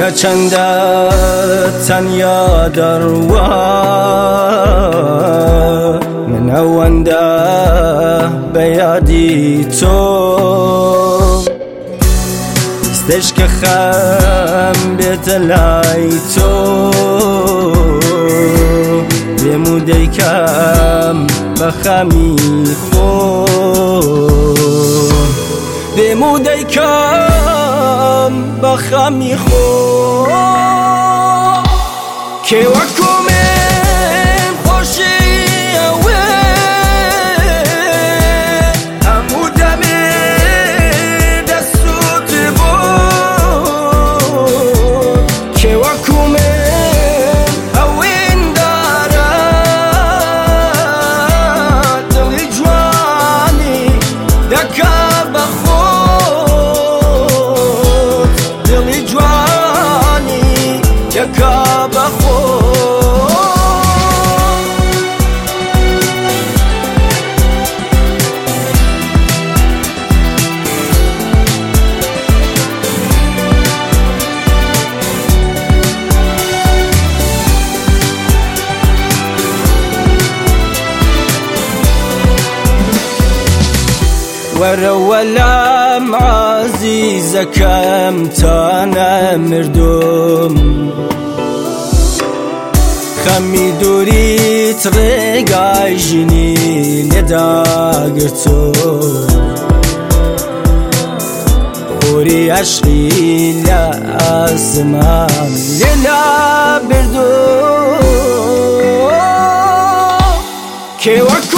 چەندە تەنیا دەڕوا من ئەوەندە بە یادی تۆ ستش کە خەم بێتە لای تۆ دێم و دەیکەم بە خەمی خۆ دێم و دەیکەم بە خەمی خۆ کێ وەکو من خۆشی ئەوێ هەموو دەمێ دەسووت بۆ کێ وەکو من ئەوێندارە دڵی جوانی دەکا بە خۆت دڵی جوانی دەکا بە خۆت وەرە وەلام عەزیزەکەم تا نەمردوم خەمی دووریت ڕێگای ژینی لێداگرتۆ خۆری عەشقی لە ئاسمان لێلا بردو کێ وەکو